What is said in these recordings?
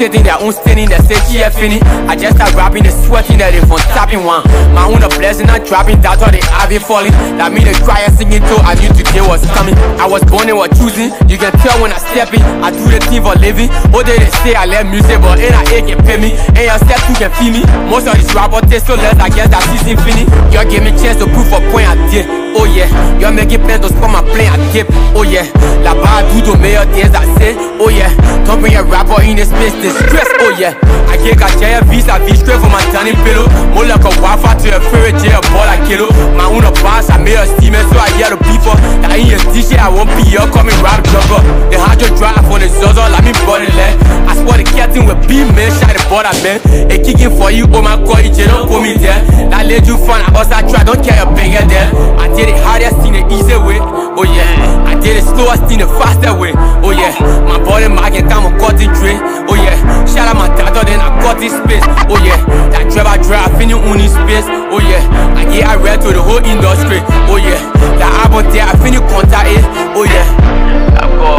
sitting there, standing there, say she a fini. I just start rapping, they sweating that they from tapping one. My own a blessing, I'm dropping that all they have been falling. That mean the cry singing too, I knew today was coming. I was born and was choosing, you can tell when I step in. I do the thing for living. Oh, they say I love music, but ain't I can pay me. And your step you can feel me. Most of these rappers taste so less, I guess that season fini. You give me chance to prove a point I did. Oh yeah, you're making plans to spot my plane, I dip. Oh yeah, là-bas tout au meilleur des assez. Oh yeah, don't bring a rapper in the space, this stress. Oh yeah, I get a giant visa, straight from my tiny pillow. More like a waffle to a favorite jail, ball a kilo. My own a boss, I made a steam, so I hear the people. That in your t-shirt, I won't be here coming rap jumper. The 100 drive on the Zozo, let me body leg. I spot the captain with B-man, shot the border man. They kicking for you, oh my god, you don't put me there. That let you fun, I also try, don't care your bigger there. I did it hardest in the easy way, oh yeah. I did it slowest in the faster way, oh yeah. My body market time on got it drink, oh yeah. Shout out my daughter, then I got this space, oh yeah. That driver drive, finish on this space, oh yeah. I get I read to the whole industry, oh yeah. That album there, I finish contact it, oh yeah. I go,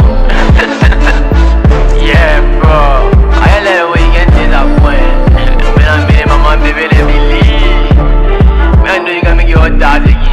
yeah bro. I let the way you get to that point. When I made my mom, baby, let me leave. When I know you gonna make your dad again.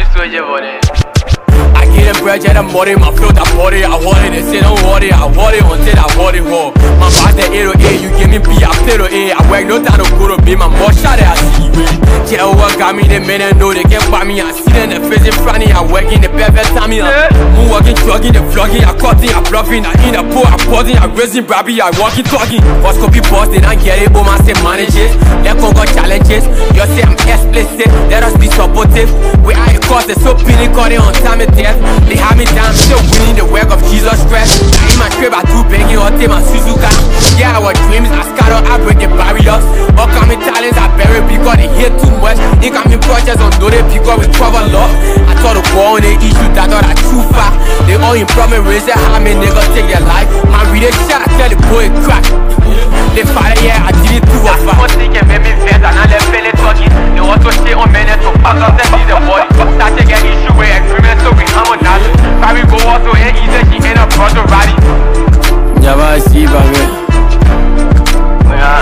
I get them bread, yeah, the money, my flow, that body, I want it, they say don't worry, I want it until I want it home. My boss, the 808, you give me B, I play to A, I work no time to go to B, my more shot it, I see you. Yeah, what got me, they men know they can't buy me, I see them, the face in front of me, I work in the perfect time, I'm walking, jogging, the vlogging, I cutting, I bluffing, I in the pool, I pausing, I raising, Bobby, I walking, talking. Boss copy boss, they don't get it, oh man, say manages, let go got challenges, you say I'm explicit, let us be supportive, we are cause they so pinning, caught it on time and death. They have me down, still winning the work of Jesus Christ. Now in my crib, I do begging or take my Suzuka. Yeah, our dreams are scattered, I break the barriers. Upcoming talents I bury because they hear too much. Incoming projects on know they because we cover love. I thought the war on the issue, that thought I too far. They all in problem, raise their how many niggas take their life. My reader shot, tell the boy crack. They fight, yeah, I did it too far. That's what can make me fed and I let Philly talking. They want to stay on minutes to pass up and see the body. Start to get issue with agreement, so we harmonize. Probably go also and easy, she ain't a brother riding. Never see, baby. Yeah.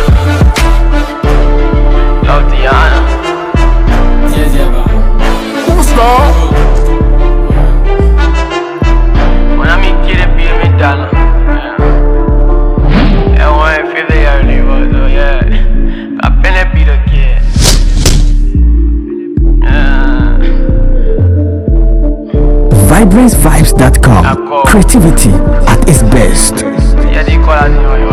Love Diana. Yeah, yeah, baby. Who's that? When I'm in kidding, be me down. Yeah. And when I feel the early, so yeah. I've been a bit of kid. VibranceVibes.com. Creativity at its best. Yeah, they call it